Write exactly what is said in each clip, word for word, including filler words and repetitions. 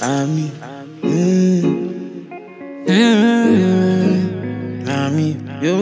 Ami, mm, mm, Ami, yo.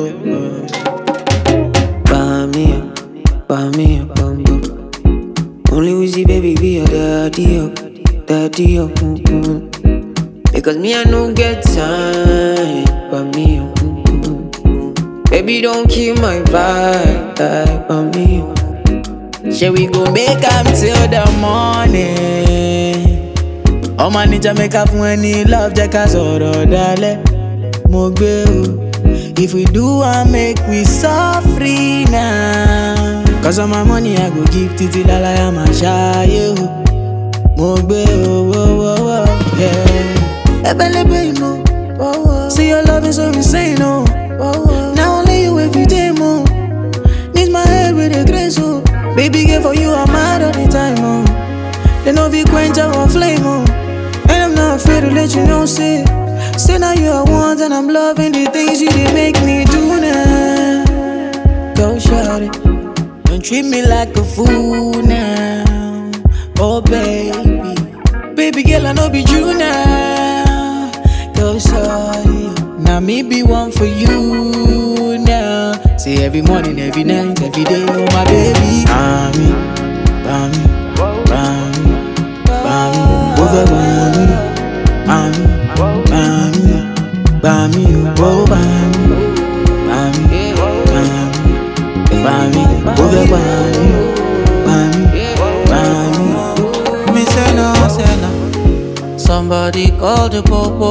Bami, Bami, bam bam. Only Wizzy baby be your daddy up, daddy up. Mm-mm. Because me I no get time, but me. Mm-mm. Baby don't kill my vibe, but me. Shall we go make am till the morning? Oh my ninja make up when he love Jacka soro dale mo gbe o. If we do I make we suffer now. Cause of my money I go give titi lala ya ma shaye o. Mo gbe o, wo wo wo, yeah. Ebelebe mo, see your love is so insane oh. Now only you every day mo. Need my head with a grace oh. Baby girl for you I'm mad all the time oh. They know we quench our flame oh. And I'm not afraid to let you know, say Say now you are one and I'm loving the things you did make me do now. Go shawty, don't treat me like a fool now. Oh baby, baby girl I know be you now. Go shawty, now me be one for you now. Say every morning, every night, every day, oh my baby. Bami, bami, bami, bami, over bami, bami, bami, bami, oh bami, bami, bami, bami, over bami, bami, bami. Me say no, say no. Somebody call the popo.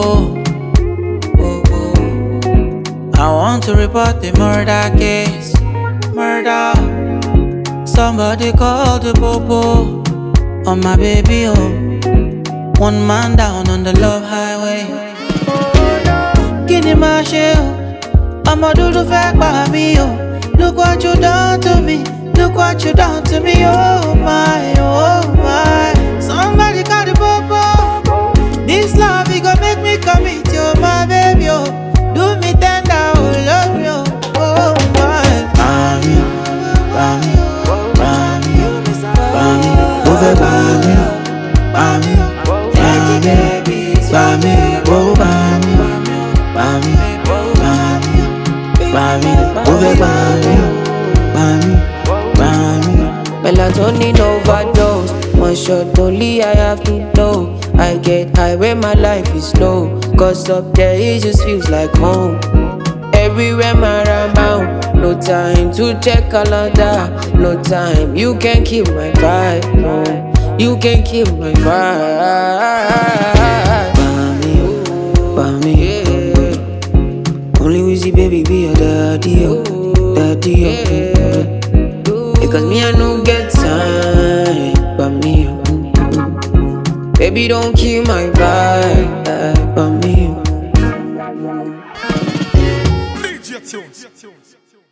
I want to report the murder case. Murder. Somebody call the popo on my baby, oh. One man down on the love highway. Kini ma ṣe o, ọmọ dúdú fẹ́ pa mí o. Look what you done to me, look what you done to me, oh my, oh my. Somebody call the popo. This love, it gon' make me commit, oh my baby, oh. Do me tender, oh love you, oh my. Bami, bami, bami, bami, over bami, bami, bami, bami, oh bami, bami, bami, bami, over bami, bami, bami. Melatonin overdose. One shot only I have to know. I get high when my life is low. Cause up there it just feels like home. Everywhere my around. No time to check calendar. No time, you can kill my vibe. No, you can kill my vibe. Bami, bami, yeah. Only Wizzy baby be your daddy up, daddy up. Because me I no get time, but me. Baby don't kill my vibe, but me. D J Tunes.